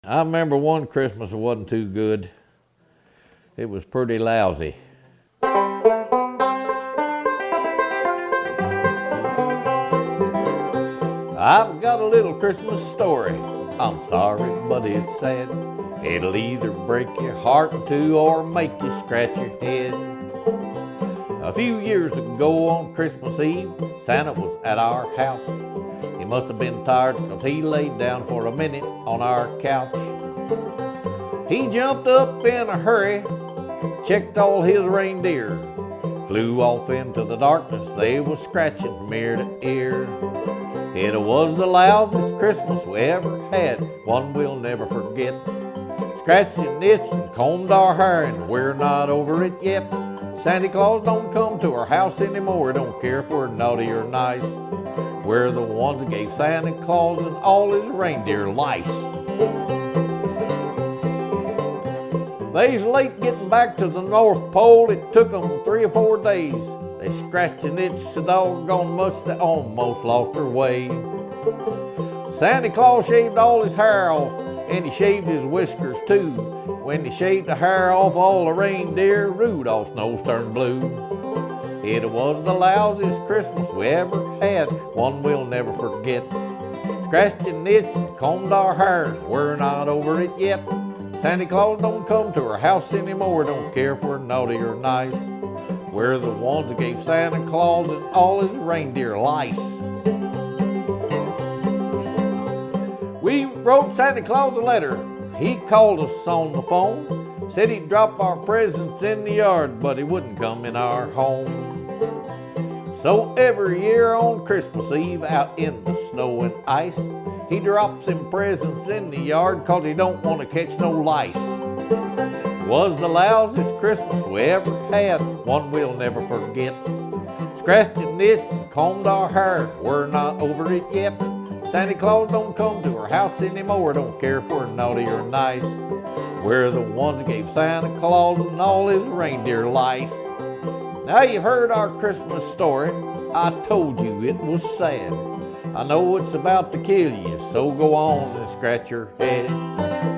I remember one Christmas that wasn't too good. It was pretty lousy. I've got a little Christmas story. I'm sorry, but it's sad. It'll either break your heart in two or make you scratch your head. A few years ago on Christmas Eve, Santa was at our house. He must have been tired because he laid down for a minute on our couch. He jumped up in a hurry, checked all his reindeer, flew off into the darkness, they was scratching from ear to ear. It was the loudest Christmas we ever had, one we'll never forget. Scratched and itched and combed our hair, and we're not over it yet. Santa Claus don't come to our house anymore, don't care if we're naughty or nice. We're the ones that gave Santa Claus and all his reindeer lice. They's late getting back to the North Pole, it took them 3 or 4 days. They scratched and itched so doggone much they almost lost their way. Santa Claus shaved all his hair off, and he shaved his whiskers too. When he shaved the hair off all the reindeer, Rudolph's nose turned blue. It was the lousiest Christmas we ever had, one we'll never forget. Scratched and itched and combed our hair, we're not over it yet. Santa Claus don't come to our house anymore, don't care if we're naughty or nice. We're the ones that gave Santa Claus and all his reindeer lice. We wrote Santa Claus a letter. He called us on the phone, said he'd drop our presents in the yard, but he wouldn't come in our home. So every year on Christmas Eve, out in the snow and ice, he drops him presents in the yard 'cause he don't want to catch no lice. Was the loudest Christmas we ever had, one we'll never forget. Scratched and itched and combed our hair, we're not over it yet. Santa Claus don't come to our house anymore, don't care if we're naughty or nice. We're the ones that gave Santa Claus and all his reindeer lice. Now you've heard our Christmas story. I told you it was sad. I know it's about to kill you, so go on and scratch your head.